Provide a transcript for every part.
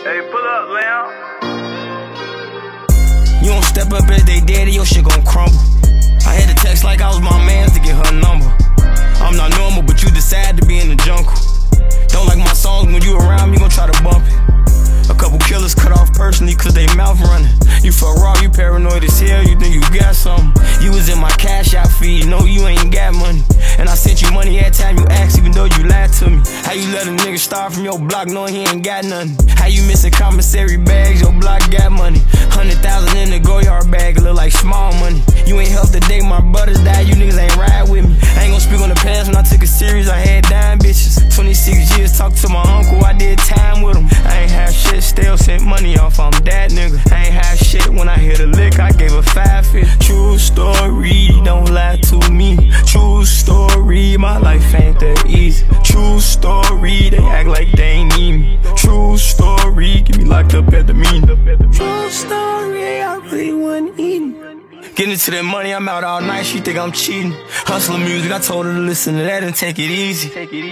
Hey, pull up, Leon. You don't step up as they daddy, your shit gon' crumble. I had to text like I was my man's to get her number. I'm not normal, but you decide to be in the jungle. Don't like my songs, when you around me, gon' try to bump it. A couple killers cut off personally cause they mouth running. You fuck raw, you paranoid as hell, you think you got something. You was in my cash out feed, no you ain't got money. And I sent you money every time you asked, even though you lied to me. How you let a nigga start from your block knowing he ain't got nothing? How you missing commissary bags, your block got money. 100,000 in the go-yard bag, it look like small money. You ain't helped the day my brothers died, you niggas ain't ride with me. I ain't gon' speak on the past, when I took it serious, I had dime bitches. 26 years, talked to my uncle, I did time with him. I ain't have shit, still sent money off, I'm that nigga. I ain't have shit, when I hit a lick, I gave a 5-50. True story, don't lie to me. True story, my life ain't that easy. True story, they act like they ain't need me. True story, get me locked up at the mean. True story, I really wasn't eating. Getting into that money, I'm out all night, she think I'm cheating. Hustling music, I told her to listen to that and take it easy.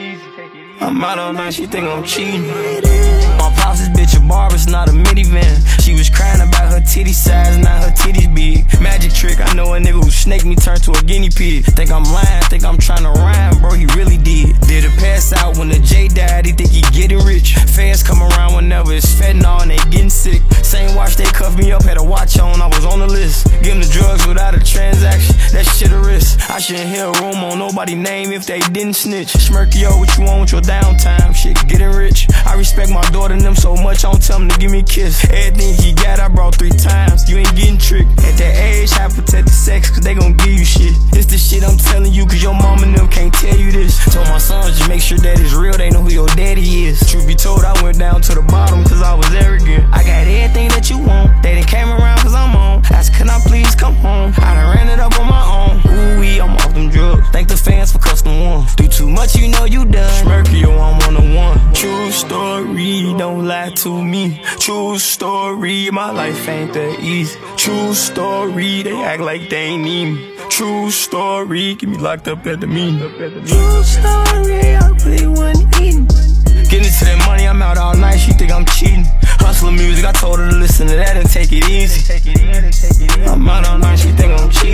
I'm out all night, she think I'm cheating. My pops' bitch a barber, it's not a minivan. She was crying about her titty size, not her titties big. Magic trick, I know a nigga who snaked me turned to a guinea pig. Think I'm lying, think I'm trying to rhyme, bro, he really did. Did a pass out when the J died, he think he getting rich. Fans come around whenever it's fentanyl and they getting sick. Same watch they cuffed me up, had a watch on, I was on the list. Give them the drugs without a transaction, that shit a risk. I shouldn't hear a room on nobody's name if they didn't snitch. Smirky, yo, what you want with your downtime? Shit, getting rich. I respect my daughter and them so much, I don't tell them to give me a kiss. Everything he got, I brought 3 times. You ain't getting tricked. At that age, I protect the sex, cause they gon' give you shit. It's the shit I'm telling you, cause your mom and them can't tell you this. Told my sons, just make sure that it's real, they know who your daddy is. Truth be told, I went down to the bottom, cause I was arrogant. I got everything that you want, they done came around cause I'm on. Ask, can I please come home? I done ran it up on my own. Ooh-wee, I'm off them drugs. Thank the fans for custom ones. Do too much, you know you done. Smirky, yo, I'm on the one. True story, don't lie to me. True story, my life ain't that easy. True story, they act like they ain't need me. True story, get me locked up at the mean. True story, I really wasn't eating. Getting into that money, I'm out all night, she think I'm cheating. Hustling music, I told her to listen to that and take it easy. I'm out all night, she think I'm cheating.